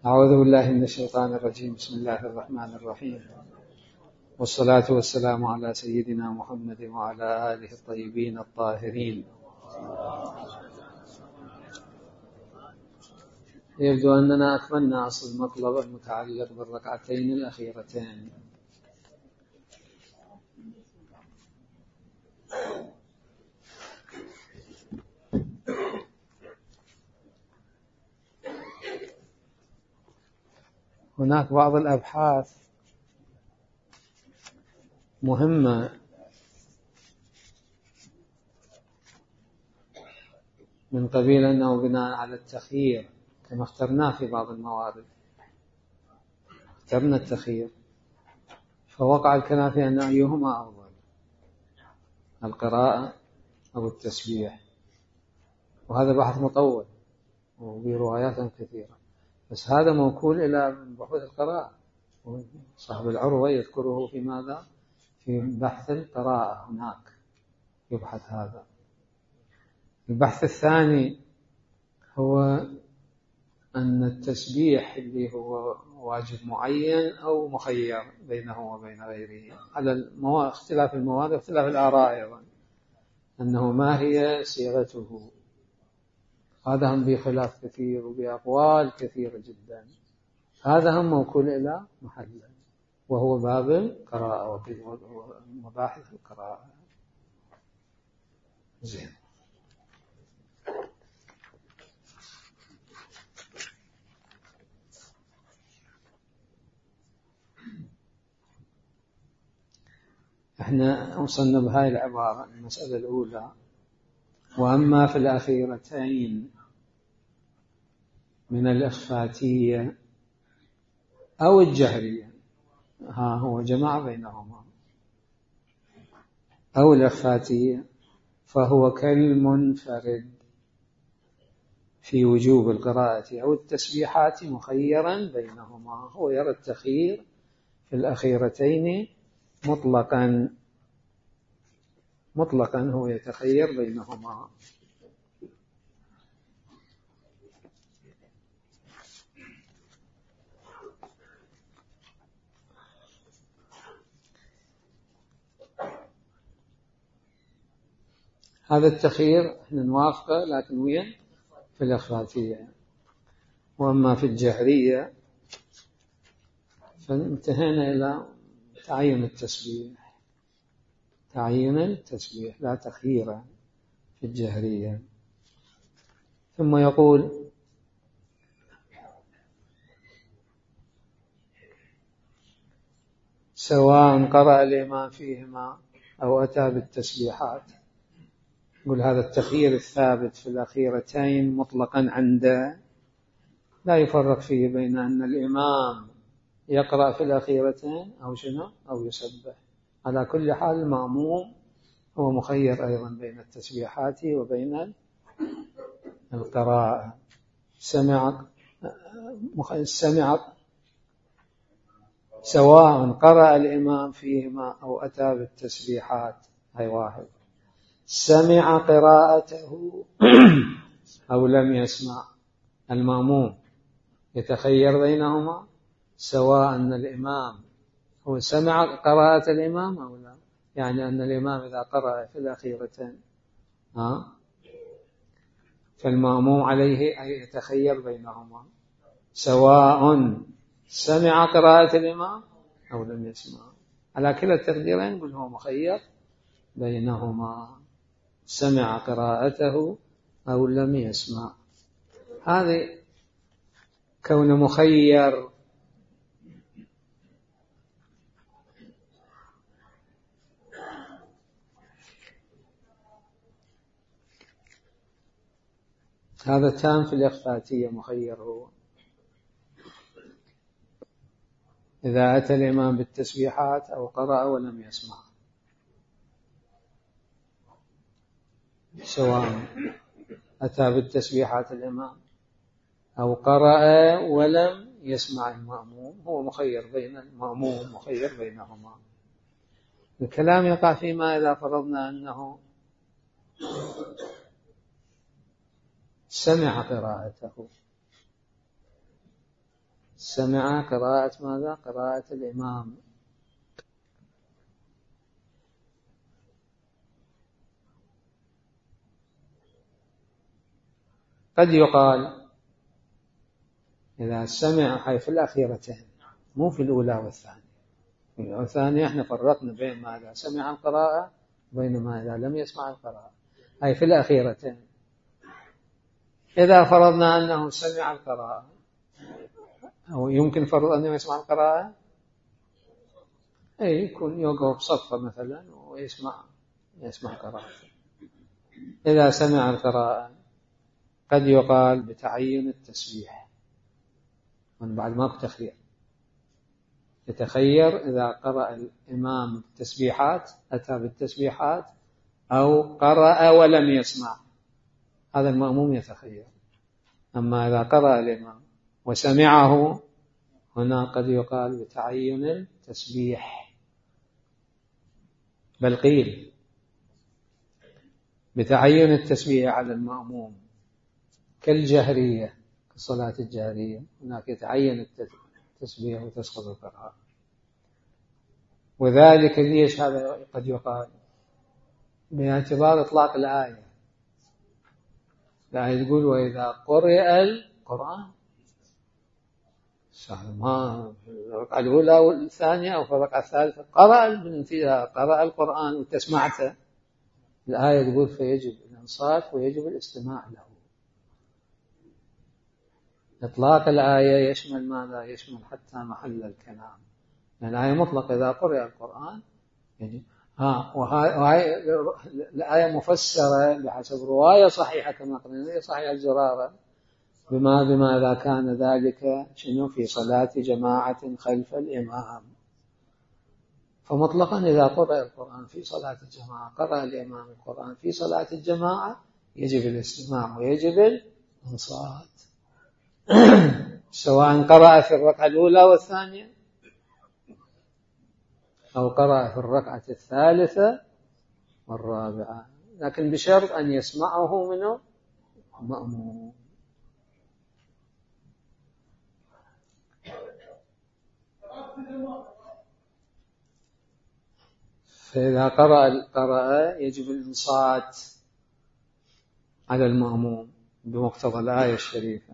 أعوذ بالله من الشيطان الرجيم. بسم الله الرحمن الرحيم، والصلاة والسلام على سيدنا محمد وعلى آله الطيبين الطاهرين. يبدو أننا أكملنا أصل المطلب المتعلق بالركعتين الأخيرتين. هناك بعض الأبحاث مهمة من قبيل أنه بناء على التخيير، كما اخترناه في بعض الموارد، اخترنا التخيير، فوقع الكلام في أن أيهما أفضل، القراءة أو التسبيح. وهذا بحث مطول وبروايات كثيرة، بس هذا موكول إلى بحوث القراءة. صاحب العروة يذكره في ماذا؟ في بحث القراءة، هناك يبحث هذا. البحث الثاني هو أن التسبيح اللي هو واجب معين أو مخير بينه وبين غيره، على اختلاف المواد واختلاف الآراء أيضا، أنه ما هي صيغته. هذا هم بخلاف كثير وبأقوال كثيرة جدا. هذا هم موكول إلى محله، وهو باب القراءة ومباحث القراءة. زين. احنا وصلنا بهاي العبارة، المسألة الأولى: وأما في الأخيرتين من الإخفاتية أو الجهرية، هو جمع بينهما، أو الإخفاتية، فهو كالمنفرد في وجوب القراءة أو التسبيحات مخيرا بينهما. هو يرى التخيير في الأخيرتين مطلقا هو يتخير بينهما. هذا التخيير احنا نوافقه، لكن وين؟ في الإخفاتية. وأما في الجهرية فانتهينا إلى تعيين التسبيح، لا تخيير في الجهرية. ثم يقول: سواء قرأ الإمام فيهما أو أتى بالتسبيحات. يقول هذا التخيير الثابت في الأخيرتين مطلقا عنده، لا يفرق فيه بين أن الإمام يقرأ في الأخيرتين أو شنو أو يسبح. على كل حال المأموم هو مخير أيضا بين التسبيحات وبين القراءة. سواء قرأ الإمام فيهما أو أتى بالتسبيحات، هاي واحد. سمع قراءته أو لم يسمع، المأموم يتخير بينهما، سواء أن الإمام هو سمع قراءة الإمام أو لا. يعني أن الإمام إذا قرأ في الأخيرتين فالمأموم عليه أن يتخير بينهما، سواء سمع قراءة الإمام أو لم يسمع. على كلا التقديرين يقول هو مخير بينهما، سمع قراءته أو لم يسمع. هذه كون مخير هذا تام في الإخفاتية، مخير هو. إذا أتى الإمام بالتسبيحات أو قرأ ولم يسمع، سواء أتى بالتسبيحات الإمام أو قرأ ولم يسمع المأموم، هو مخير بين المأموم مخير بينهما. الكلام يقع فيما إذا فرضنا أنه سمع قراءته، سمع قراءة ماذا؟ قراءة الإمام. قد يقال إذا سمع هاي في الأخيرتين، مو في الأولى والثانية. في الأولى والثانية احنا فرقنا بين ما إذا سمع القراءة وبين ما إذا لم يسمع القراءة. هاي في الأخيرتين. إذا فرضنا أنه سمع القراءة، أو يمكن فرض أنه يسمع القراءة، أي يكون يوقف صفة مثلا ويسمع قراءة. إذا سمع القراءة قد يقال بتعين التسبيح، من بعد ماكو تخيير، يتخير إذا قرأ الإمام التسبيحات أتى بالتسبيحات أو قرأ ولم يسمع، هذا المأموم يتخير. أما إذا قرأ الإمام وسمعه، هنا قد يقال بتعين التسبيح. بل قيل بتعين التسبيح على المأموم كالجهرية، كالصلاة الجهرية، هناك يتعين التسبيح وتسقط القراءة. وذلك ليش هذا قد يقال؟ باعتبار إطلاق الآية. الآية تقول وإذا قرئ القرآن، ما في الركعة الأولى والثانية أو في الركعة الثالثة قرأ القرآن وتسمعته، الآية تقول فيجب الإنصات ويجب الاستماع له. إطلاق الآية يشمل ماذا؟ يشمل حتى محل الكلام، يعني الآية مطلق إذا قرئ القرآن يجب. وهي الآية مفسرة بحسب رواية صحيحة كما قلنا، صحيح الزرارة، بما إذا كان ذلك شنو في صلاة جماعة خلف الإمام. فمطلقا إذا قرأ القرآن في صلاة الجماعة، قرأ الإمام القرآن في صلاة الجماعة، يجب الاستماع ويجب الإنصات سواء قرأ في الركعة الأولى والثانية أو قرأ في الركعة الثالثة والرابعة، لكن بشرط أن يسمعه منه مأموم. فإذا قرأ يجب الإنصات على المأموم بمقتضى الآية الشريفة،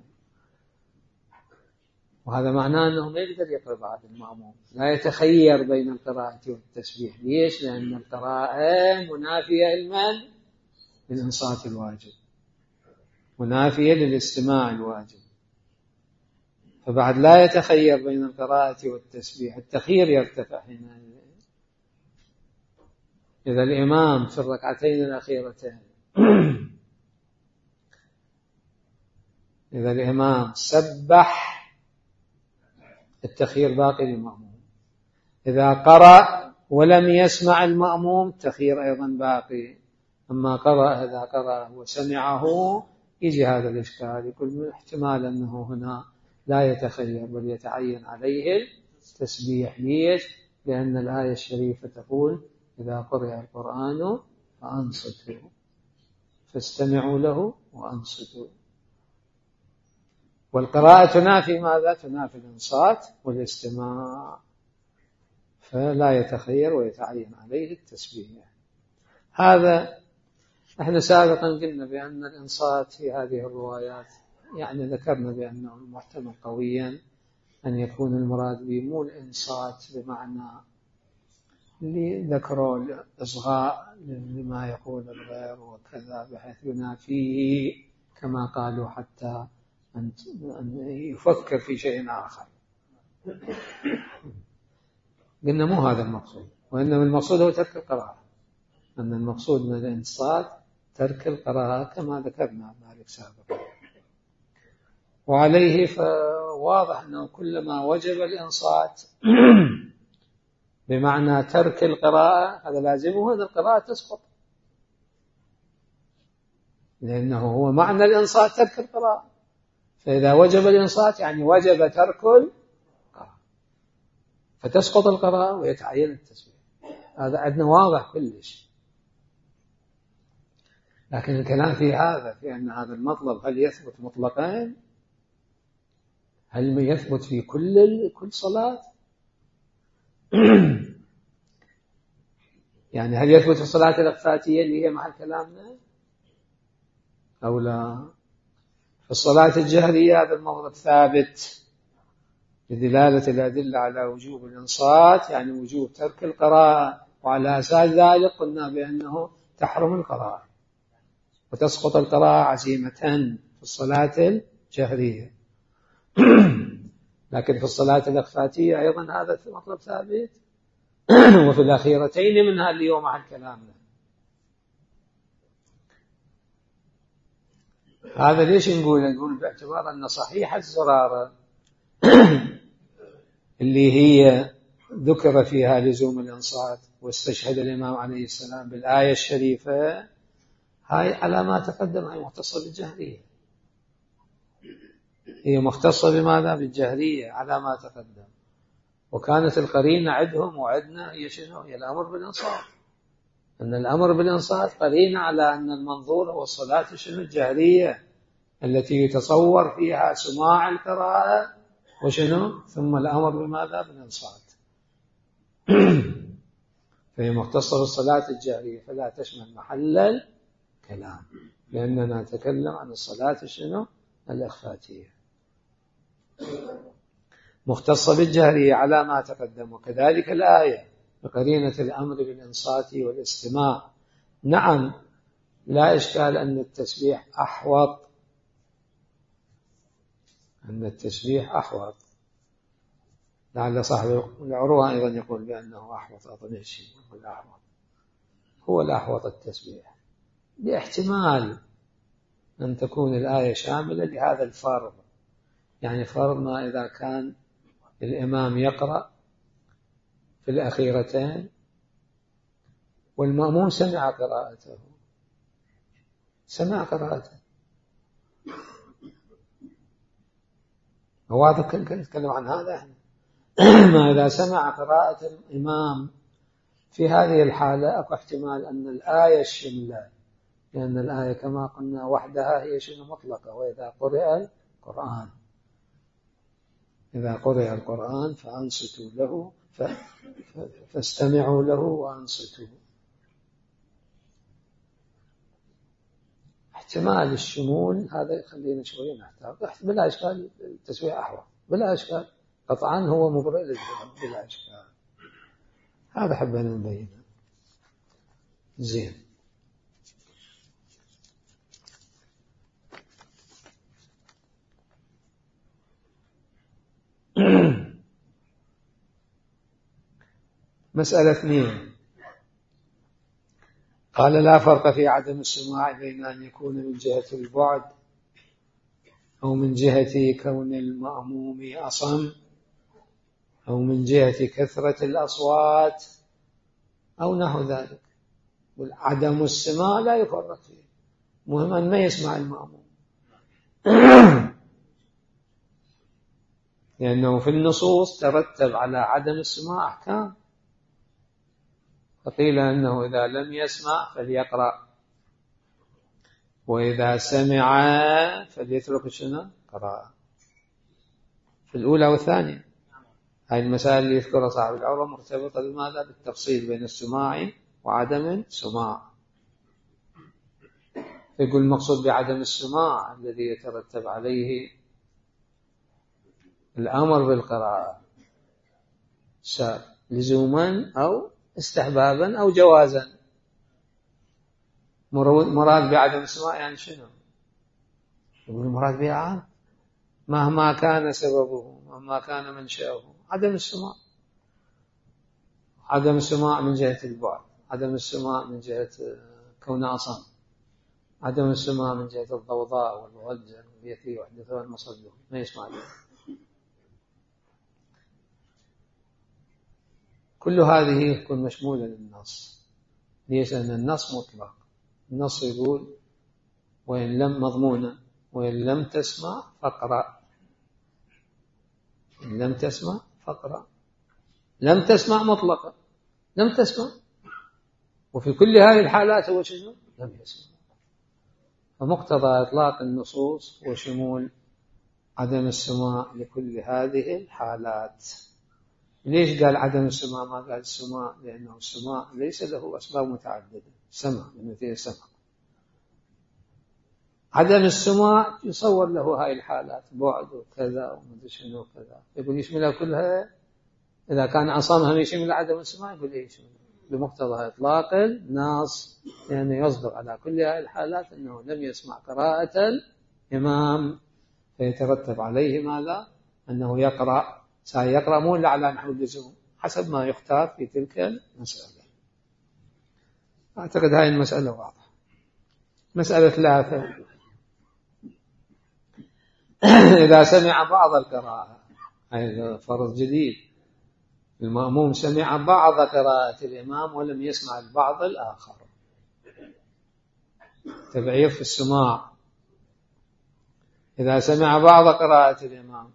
وهذا معناه أنه ما يقدر يقرأ بعد المأموم، لا يتخير بين القراءة والتسبيح. ليش؟ لأن القراءة منافية للإنصات الواجب، منافية للاستماع الواجب، فبعد لا يتخير بين القراءة والتسبيح. التخيير يرتفع هنا إذا الإمام في الركعتين الأخيرتين إذا الإمام سبح، التخيير باقي للمأموم. إذا قرأ ولم يسمع المأموم، التخيير أيضا باقي. أما إذا قرأ وسمعه، يجي هذا الإشكال، يقول احتمال أنه هنا لا يتخير بل يتعين عليه التسبيح. ليش؟ لأن الآية الشريفة تقول إذا قرأ القرآن فأنصتوا، فاستمعوا له وأنصتوا. والقراءة تنافي ماذا؟ تنافي الإنصات والاستماع، فلا يتخير ويتعين عليه التسبيح. هذا احنا سابقا قلنا بأن الإنصات في هذه الروايات، يعني ذكرنا بأنه المحتمل قويا أن يكون المراد به مو الإنصات بمعنى اللي ذكروا الإصغاء لما يقول الغير وكذا، بحيث ينافيه كما قالوا حتى أن يفكر في شيء آخر. قلنا مو هذا المقصود، وإنما المقصود هو ترك القراءة، أن المقصود من الإنصات ترك القراءة كما ذكرنا ذلك سابقا. وعليه فواضح أنه كلما وجب الإنصات بمعنى ترك القراءة، هذا لازمه أن القراءة تسقط، لأنه هو معنى الإنصات ترك القراءة. فإذا وجب الإنصات يعني وجب ترك القراءة، فتسقط القراءة ويتعين التسبيح. هذا عندنا واضح كلش. لكن الكلام في هذا، في أن هذا المطلب هل يثبت مطلقين؟ هل يثبت في كل صلاة؟ يعني هل يثبت في الصلاة الإخفاتية اللي هي محل كلامنا أو لا؟ في الصلاة الجهرية هذا المطلب ثابت بدلالة الأدلة على وجوب الإنصات، يعني وجوب ترك القراءة، وعلى أساس ذلك قلنا بأنه تحرم القراءة وتسقط القراءة عزيمة في الصلاة الجهرية. لكن في الصلاة الإخفاتية أيضا هذا مطلب ثابت. وفي الأخيرتين منها اليوم عن كلامنا. هذا ليش نقول باعتبار أن صحيح الزرارة اللي هي ذكر فيها لزوم الإنصات واستشهد الإمام عليه السلام بالآية الشريفة، هاي على ما تقدم هي مختصة بالجهرية. هي مختصة بماذا؟ بالجهرية على ما تقدم. وكانت القرينة عندهم وعندنا هي شنو؟ هي الأمر بالإنصات. أن الأمر بالإنصات قرينة على أن المنظور هو الصلاة شنو؟ الجهرية التي يتصور فيها سماع القراءة وشنو؟ ثم الأمر بماذا؟ بالإنصات. فهي مختصة بالصلاة الجهرية فلا تشمل محل الكلام، لأننا نتكلم عن الصلاة شنو؟ الإخفاتية. مختصة بالجهرية على ما تقدم. وكذلك الآية بقرينة الأمر بالإنصات والاستماع. نعم لا إشكال أن التسبيح أحوط، لعل صاحب العروة أيضا يقول بأنه أحوط. أظن الشيء يقول أحوط، هو الأحوط التسبيح، باحتمال أن تكون الآية شاملة لهذا الفرض. يعني فرضنا إذا كان الإمام يقرأ في الأخيرتين والمأموم سمع قراءته، واضح نتكلم عن هذا احنا. ما إذا سمع قراءة الإمام في هذه الحالة أكو احتمال أن الآية الشملة، لأن الآية كما قلنا وحدها هي شنو؟ مطلقة. وإذا قرئ القرآن فأنصتوا له فاستمعوا له وأنصتوا. احتمال الشمول هذا يخلينا شوية نحتاط. بلا إشكال التسوية أحوط، بلا إشكال قطعا هو مبرئ للذنب بلا إشكال. هذا حبنا نبينه. زين. مسألة 2. قال لا فرق في عدم السماع بين أن يكون من جهة البعد أو من جهة كون المأموم أصم أو من جهة كثرة الأصوات أو نحو ذلك. عدم السماع لا يفرق فيه، مهم أن ما يسمع المأموم. لأنه في النصوص ترتب على عدم السماع أحكام. فقيل أنه إذا لم يسمع فليقرأ، وإذا سمع فليترك شنو؟ قراءة. في الأولى والثانية هذه المسائل اللي يذكرها صاحب العروة مرتبطة بماذا؟ بالتفصيل بين السماع وعدم السماع. يقول المقصود بعدم السماع الذي يترتب عليه الأمر بالقراءة لزوما أو استحبابا أو جوازا. مراد بعدم السماع يعني شنو؟ يقول المراد بها عام، مهما كان سببه مهما كان منشأه. عدم السماع، عدم السماع من جهة البعد، عدم السماع من جهة كون أصم، عدم السماع من جهة الضوضاء والضجة التي يحدثها المصدق ما يسمع له. كل هذه تكون مشمولة للنص. ليش؟ لأن النص مطلق. النص يقول وإن لم مضمونا وإن لم تسمع فاقرأ. إن لم تسمع فاقرأ. لم تسمع مطلقا، لم تسمع. وفي كل هذه الحالات هو شنو؟ لم يسمع. فمقتضى إطلاق النصوص وشمول عدم السماع لكل هذه الحالات. ليش قال عدم السماع ما قال السماع؟ لأنه السماع ليس له أسباب متعددة. سمع مثل سمع. عدم السماع يصور له هاي الحالات، بعد وكذا ومدري شنو وكذا، يقول يشملها كلها. إذا كان عصامها يشمل عدم السماع يقول إيه يشمل بمقتضى إطلاق النص، لأنه يعني يصدر على كل هذه الحالات أنه لم يسمع قراءة الإمام، فيترتب عليه ماذا؟ أنه يقرأ، سيقرأ مو إلا على نحو اللزوم حسب ما يختار في تلك المسألة. أعتقد هذه المسألة واضحة. مسألة 3: إذا سمع بعض القراءة، هذا فرض جديد، المأموم سمع بعض قراءة الإمام ولم يسمع البعض الآخر، تبعير في السماع. إذا سمع بعض قراءة الإمام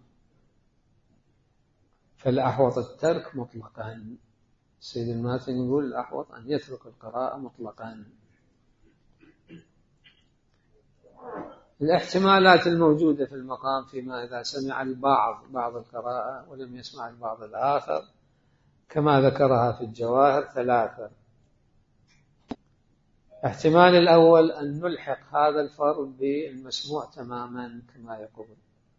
فالأحوط الترك مطلقا. السيد الماتن يقول الأحوط أن يترك القراءة مطلقا. الاحتمالات الموجودة في المقام فيما إذا سمع بعض القراءة ولم يسمع البعض الآخر كما ذكرها في الجواهر 3. احتمال الأول أن نلحق هذا الفرض بالمسموع تماما كما يقول،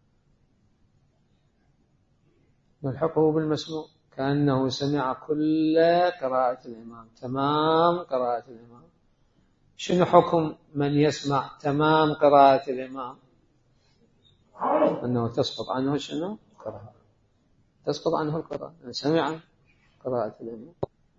نلحقه بالمسموع كأنه سمع كل قراءة الإمام، تمام قراءة الإمام. شنو حكم من يسمع تمام قراءة الإمام؟ أنه تسقط عنه شنو؟ قراءة، تسقط عنه القراءة، سمع قراءة الإمام.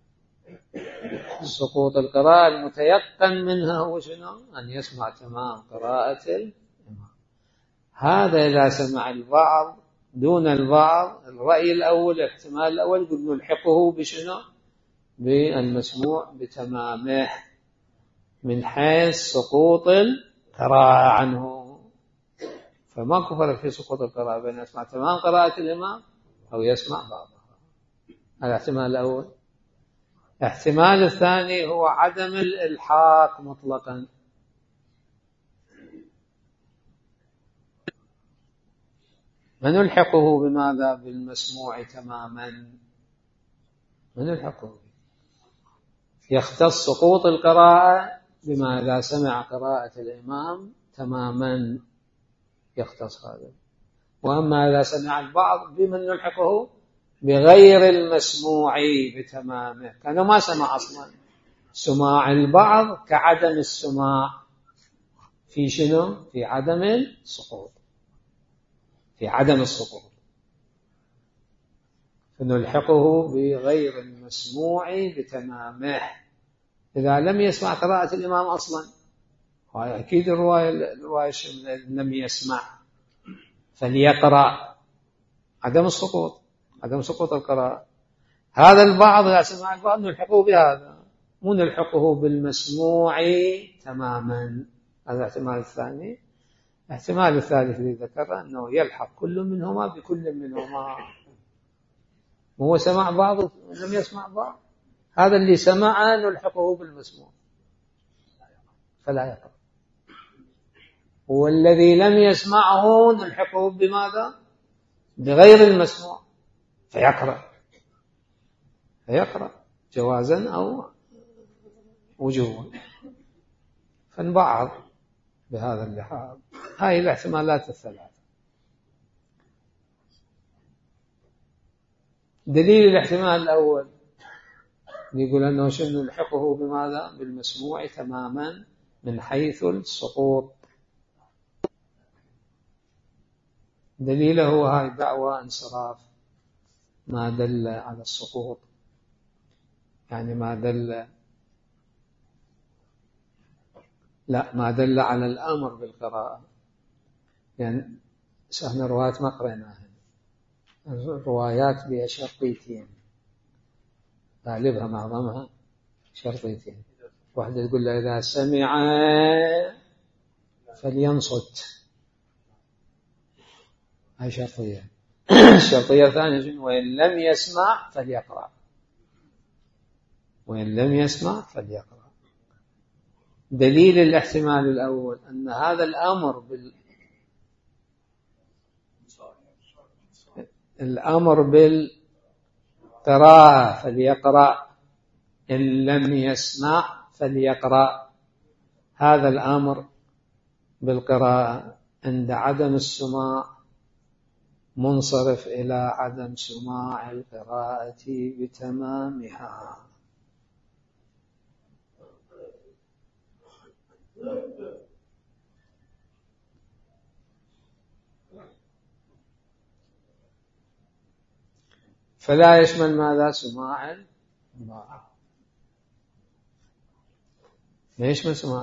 سقوط القراءة المتيقن منها هو شنو؟ أن يسمع تمام قراءة الإمام. هذا إذا سمع البعض دون البعض، الرأي الأول الاحتمال الأول قد نلحقه بشنو؟ بالمسموع بتمامه من حيث سقوط القراءة عنه. فما كفر في سقوط القراءة بين يسمع تمام قراءة الإمام أو يسمع بعضها. هذا الاحتمال الأول. الاحتمال الثاني هو عدم الإلحاق مطلقا. ونلحقه بماذا؟ بالمسموع تماما. ونلحقه يختص سقوط القراءة بما إذا سمع قراءة الإمام تماما يختص هذا. وأما إذا سمع البعض بمن نلحقه؟ بغير المسموع بتمامه، كانوا ما سمع أصلا. سماع البعض كعدم السماع في شنو؟ في عدم السقوط، في عدم السقوط. فنلحقه بغير المسموع بتمامه إذا لم يسمع قراءة الإمام أصلا. أكيد الرواية لم يسمع فليقرأ، عدم السقوط، عدم سقوط القراءة. هذا البعض إذا سمع البعض نلحقه بهذا، مو نلحقه بالمسموع تماما. هذا الاحتمال الثاني. الاحتمال الثالث الذي ذكره أنه يلحق كل منهما بكل منهما. وهو سمع بعض ولم يسمع بعض، هذا اللي سمع نلحقه بالمسموع فلا يقرأ، والذي لم يسمعه نلحقه بماذا؟ بغير المسموع فيقرأ جوازا أو وجوبا. فنبعض بهذا اللحاظ. هاي الاحتمالات الثلاث. دليل الاحتمال الأول يقول أنه شنو نلحقه بماذا؟ بالمسموع تماما من حيث السقوط. دليله هاي دعوى انصراف ما دل على السقوط، يعني ما دل على الأمر بالقراءة. يعني سهل روايات ما قرأناها، الروايات بها شرطيتين غالبها معظمها شرطيتين. واحدة تقول له إذا سمع فلينصت، هاي شرطية. الشرطية الثانية وإن لم يسمع فليقرأ، وإن لم يسمع فليقرأ. دليل الاحتمال الأول أن هذا الأمر الأمر بالقراءة فليقرأ، إن لم يسمع فليقرأ. هذا الأمر بالقراءة عند عدم السماع منصرف إلى عدم سماع القراءة بتمامها. فلا يشمل ماذا؟ سماع البعض، لا يشمل سماع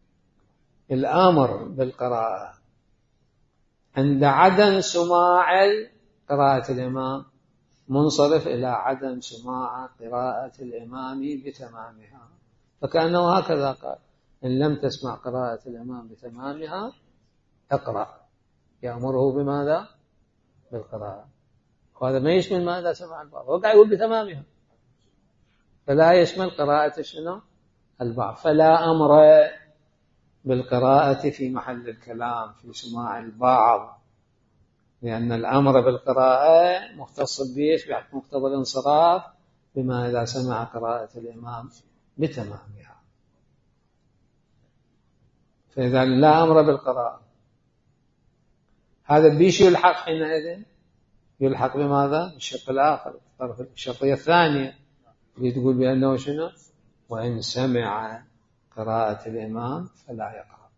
الأمر بالقراءة عند عدم سماع قراءة الإمام منصرف إلى عدم سماع قراءة الإمام بتمامها. فكأنه هكذا قال: إن لم تسمع قراءة الإمام بتمامها اقرأ، يأمره بماذا؟ بالقراءة. وهذا ما يشمل ماذا؟ سمع البعض، وقع يقول بتمامها، فلا يشمل قراءة شنو؟ البعض. فلا أمر بالقراءة في محل الكلام في سماع البعض، لأن الأمر بالقراءة مختص بإيش؟ بمقتضى الانصراف بما إذا سمع قراءة الإمام بتمامها. فإذا لا أمر بالقراءة، هذا بيش يلحق حينئذ؟ يلحق بماذا؟ الشق الآخر، الشرطية الثانية اللي تقول بأنه شنو؟ وإن سمع قراءة الإمام فلا يقرأ.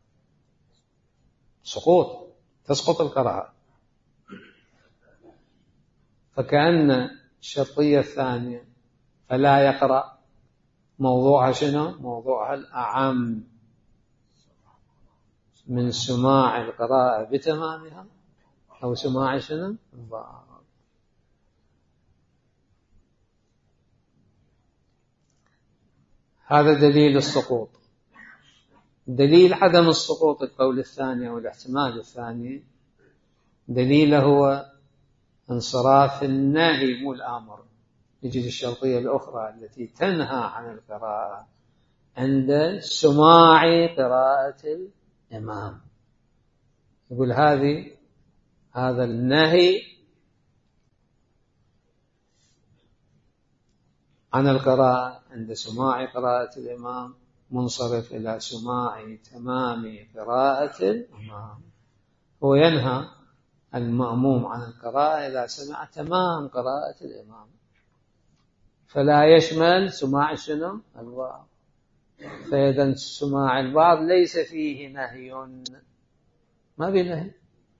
سقوط، تسقط القراءة. فكأن الشرطية الثانية فلا يقرأ موضوعها شنو؟ موضوعها الأعم من سماع القراءة بتمامها أو سماع شنو؟ البعض. هذا دليل السقوط. دليل عدم السقوط القول الثاني أو الاحتمال الثاني، دليله هو انصراف النهي مو الآمر. يجد الشرطية الأخرى التي تنهى عن القراءة عند سماع قراءة الإمام، يقول هذا النهي عن القراءة عند سماع قراءة الإمام منصرف إلى سماع تمام قراءة الإمام. هو ينهى المأموم عن القراءة إذا سمع تمام قراءة الإمام، فلا يشمل سماع شنو؟ البعض. فإذا سماع البعض ليس فيه نهي، ما في نهي،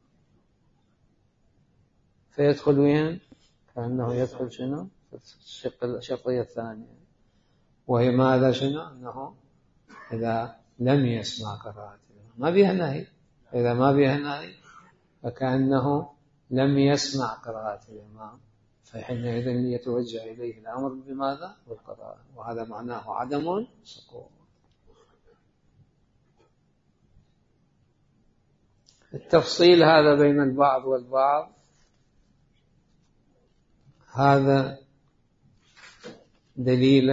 فيدخل وين؟ كأنه يدخل شنو؟ الشرطية الثانية، وهي ماذا؟ شنو؟ أنه إذا لم يسمع قراءة الإمام ما فيها نهي. إذا ما فيها نهي فكأنه لم يسمع قراءة الإمام، فحينئذ يتوجه إليه الأمر بماذا؟ بالقراءة، وهذا معناه عدم سقوط. التفصيل هذا بين البعض والبعض هذا دليل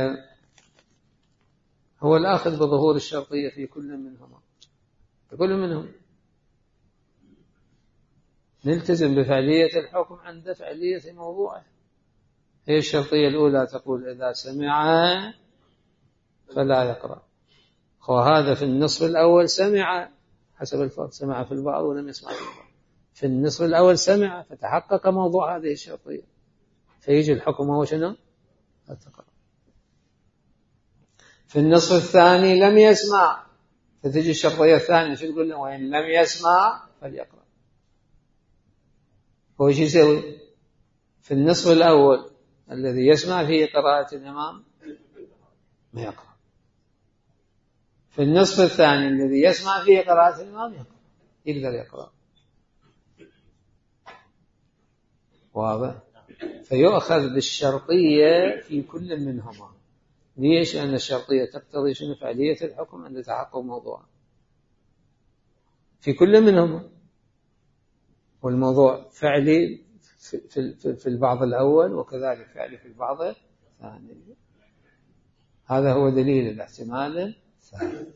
هو الآخذ بظهور الشرطية في كل منهما، في كل منهم نلتزم بفعلية الحكم عند فعلية موضوعه. هي الشرطية الأولى تقول إذا سمع فلا يقرأ، وهذا في النصف الأول سمع حسب الفرق، سمع في البعض ولم يسمع في البعض. في النصف الأول سمع فتحقق موضوع هذه الشرطية، فيجي الحكم هو شنو؟ التقرأ. في النصف الثاني لم يسمع، فتجي الشرطية الثانية شو تقول له؟ وإن لم يسمع فليقرأ. هو شو يسوي؟ في النصف الأول الذي يسمع فيه قراءة الإمام ما يقرأ، في النصف الثاني الذي يسمع فيه قراءة الإمام يقدر يقرأ. واضح؟ فيؤخذ بالشرطية في كل منهما. ليش؟ لأن الشرطية تقتضي شنو؟ فعلية الحكم عند تحقق موضوع في كل منهما، والموضوع فعلي في البعض الأول وكذلك فعلي في البعض الثاني. هذا هو دليل الاحتمال الثاني.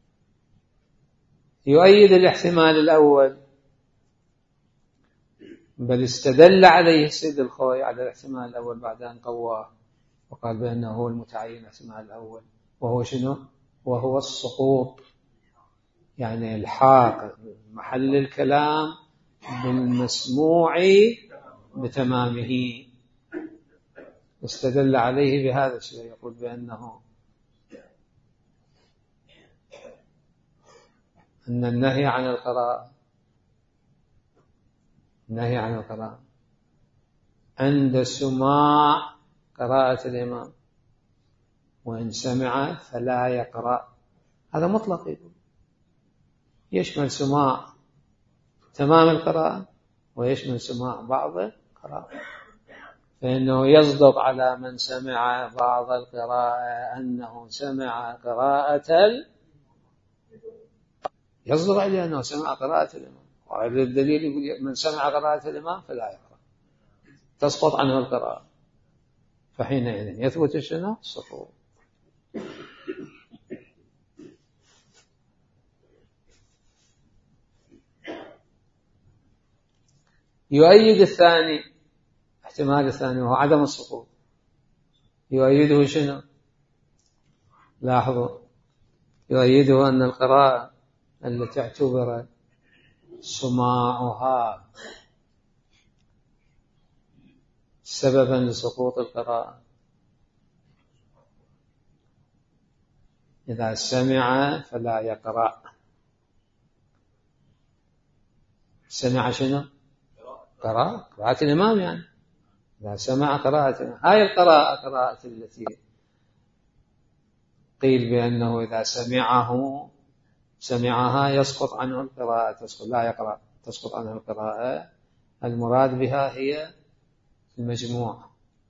يؤيد الاحتمال الأول بل استدل عليه السيد الخوي على الاحتمال الأول بعد أن قواه وقال بأنه هو المتعين الاحتمال الأول، وهو شنو؟ وهو السقوط، يعني الحاق محل الكلام بالمسموع بتمامه. استدل عليه بهذا الشيء، يقول بأنه أن النهي عن القراءة عند سماع قراءة الإمام، وإن سمع فلا يقرأ. هذا مطلق، يقول يشمل سماع تمام القراءة ويشمل سماع بعض القراءة، فإنه يصدق على من سمع بعض القراءة أنه سمع قراءة يصدق عليه أنه سمع قراءة الإمام، وعلى الدليل يقول من سمع قراءة الإمام فلا يقرأ، تسقط عنه القراءة، فحينئذ يثبت شنو؟ السقوط. يؤيد الثاني، احتمال الثاني وهو عدم السقوط، يؤيده شنو؟ لاحظوا، يؤيده أن القراءة التي اعتبر سماعها سببا لسقوط القراءة، إذا سمع فلا يقرأ. سمع شنو؟ قراءة الإمام، يعني إذا سمع قراءة، هاي القراءة قراءة التي قيل بأنه إذا سمعها يسقط عنه القراءة، لا يقرأ، تسقط عنه القراءة. المراد بها هي المجموع،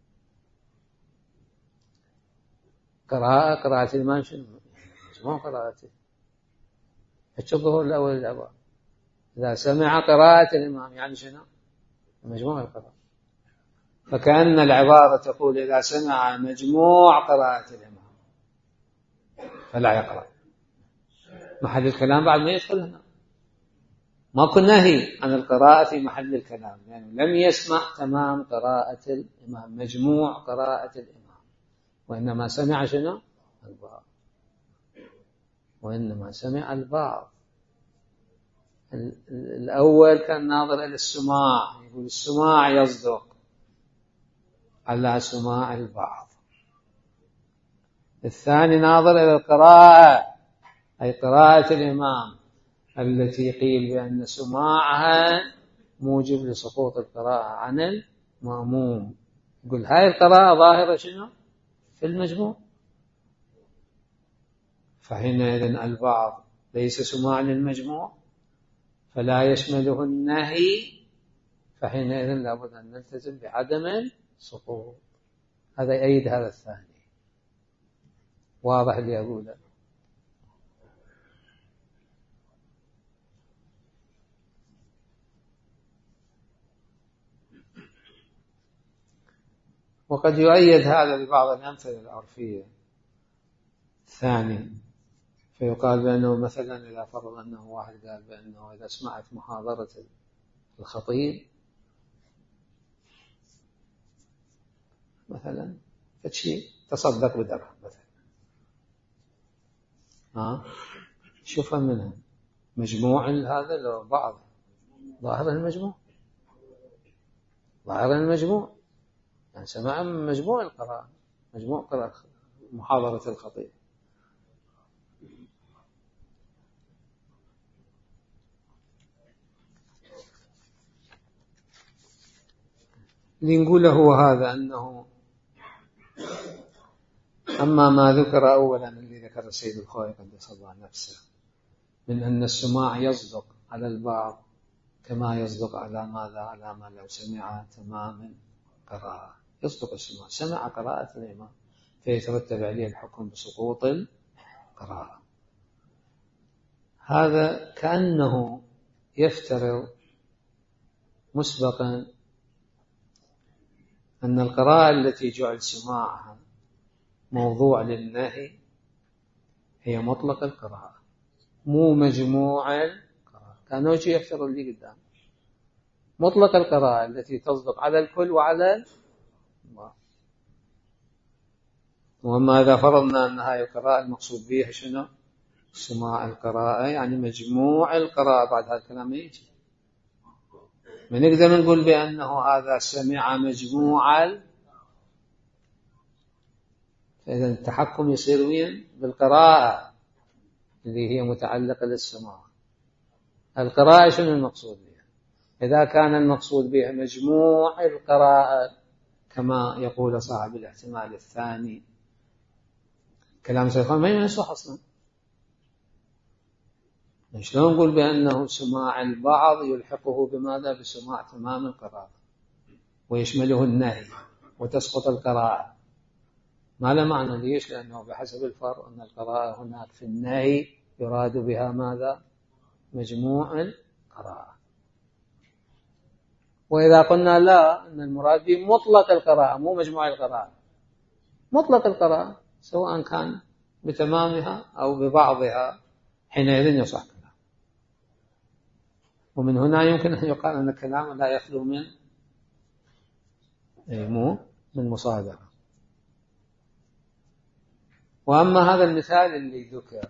قراءة الإمام شنو؟ مجموع قراءته، الظهور الأول الأول. إذا سمع قراءة الإمام يعني شنو؟ مجموع القراءة. فكأن العبارة تقول إذا سمع مجموع قراءة الإمام فلا يقرأ. محل الكلام بعد ما يدخل هنا، ماكو نهي عن القراءة في محل الكلام، يعني لم يسمع تمام قراءة الإمام، مجموع قراءة الإمام، وإنما سمع شنو؟ البعض، وإنما سمع البعض. الأول كان ناظر إلى السماع، يقول السماع يصدق على سماع البعض. الثاني ناظر إلى القراءة، أي قراءة الإمام التي قيل بأن سماعها موجب لسقوط القراءة عن المأموم، يقول هاي القراءة ظاهرة شنو؟ في المجموع، فحينئذ البعض ليس سماع للمجموع فلا يشمله النهي، فحينئذ لابد أن نلتزم بعدم السقوط. هذا يؤيد هذا الثاني، واضح اللي أقوله. وقد يؤيد هذا ببعض الأمثلة العرفية الثاني، فيقال بأنه مثلا إذا فرض أنه واحد قال بأنه إذا سمعت محاضرة الخطيب مثلا فشي تصدق بدرهم مثلا، شوفها منها مجموع هذا لو بعض ظاهر المجموع، يعني سمع مجموع القراءة، مجموع قراءة محاضرة الخطيب. اللي نقوله هو هذا، أنه أما ما ذكر أولا اللي ذكر السيد الخوي قدس الله نفسه من أن السماع يصدق على البعض كما يصدق على ماذا؟ على ما لو سمع تماما قراءة، يصدق السماع، سمع قراءة الإمام فيترتب عليه الحكم بسقوط القراءة. هذا كأنه يفترض مسبقا أن القراءة التي جعل سماعها موضوع للنهي هي مطلق القراءة مو مجموع القراءة، كأنه شيء يفترض لي قدام. مطلق القراءة التي تصدق على الكل وعلى البعض. وأما إذا فرضنا أن هاي القراءة المقصود بها شنو؟ سماع القراءة، يعني مجموع القراءة. بعد هذا الكلام يجي ما نقدر نقول بأنه هذا سمع مجموعا، فإذا التحكم يصير وين؟ بالقراءة اللي هي متعلقة للسماع. القراءة شنو المقصود بها؟ إذا كان المقصود بها مجموع القراءة كما يقول صاحب الاحتمال الثاني، كلام سيخون ما يصح أصلا. شلون نقول بأنه سماع البعض يلحقه بماذا؟ بسماع تمام القراءة ويشمله النهي وتسقط القراءة؟ ما له معنى. ليش؟ لأنه بحسب الفرق أن القراءة هناك في النهي يراد بها ماذا؟ مجموع القراءة. وإذا قلنا لا، أن المراد به مطلق القراءة مو مجموع القراءة، مطلق القراءة سواء كان بتمامها أو ببعضها، حينئذ يصح كلام. ومن هنا يمكن أن يقال أن الكلام لا يخلو من مصادرة. وأما هذا المثال اللي ذكر،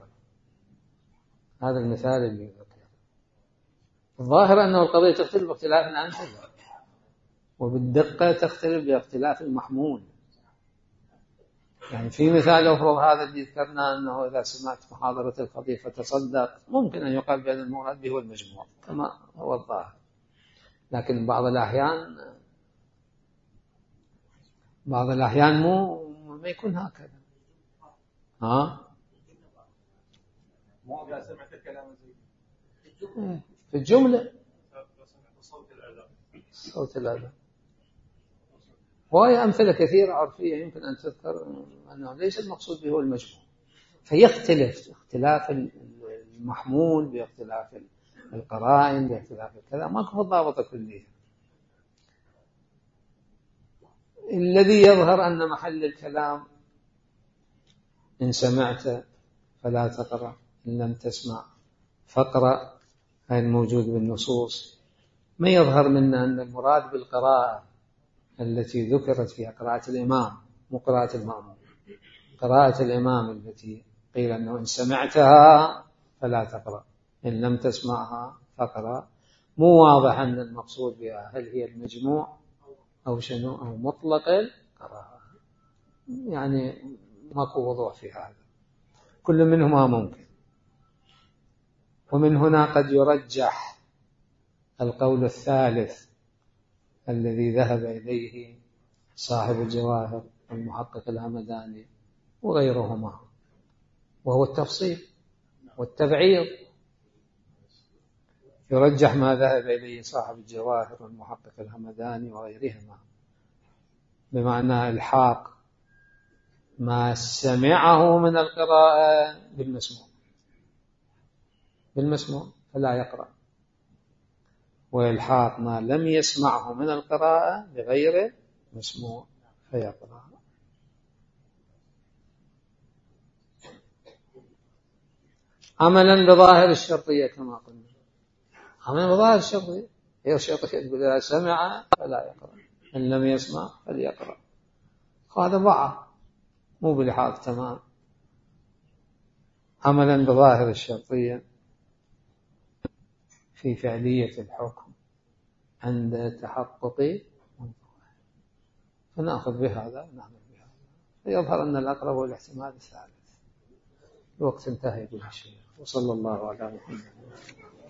الظاهر أنه القضية تختلف باختلاف الأمثلة، وبالدقة تختلف باختلاف المحمول. يعني في مثال أفرض هذا اللي ذكرنا أنه إذا سمعت محاضرة الخطيب فتصدق، ممكن أن يقال بأن المراد به هو المجموع كما هو الظاهر. لكن بعض الأحيان ما يكون هكذا. في الجملة صوت الأذان. وهي أمثلة كثيرة عرفية يمكن أن تذكر أنه ليس المقصود به هو المجموع، فيختلف اختلاف المحمول باختلاف القرائن باختلاف الكلام، ما كفر ضابطة كلية. الذي يظهر أن محل الكلام إن سمعت فلا تقرأ، إن لم تسمع فاقرأ، هذا الموجود بالنصوص. ما يظهر منا أن المراد بالقراءة التي ذكرت فيها قراءة الإمام مو قراءة المأموم، قراءة الإمام التي قيل أنه إن سمعتها فلا تقرأ، إن لم تسمعها فاقرأ، مو واضح أن المقصود بها هل هي المجموع أو شنو أو مطلق القراءة. يعني ماكو وضوح في هذا، كل منهما ممكن. ومن هنا قد يرجح القول الثالث الذي ذهب إليه صاحب الجواهر والمحقق الهمداني وغيرهما، وهو التفصيل والتبعيض. يرجح ما ذهب إليه صاحب الجواهر والمحقق الهمداني وغيرهما، بمعنى الحاق ما سمعه من القراءة بالمسموع فلا يقرأ، وإلحاق ما لم يسمعه من القراءة بغير مسموع فيقرأ. عملا بظاهر الشرطية كما قلنا، عملا بظاهر الشرطية هي الشرطية تقول إذا سمع فلا يقرأ، إن لم يسمع فليقرأ. هذا ضعف مو بلحاق تمام. عملا بظاهر الشرطية في فعلية الحكم عند تحقق، فنأخذ بهذا ونعمل بهذا. فيظهر أن الأقرب هو الاحتمال الثالث. الوقت انتهى يقول الشيخ، وصلى الله على محمد.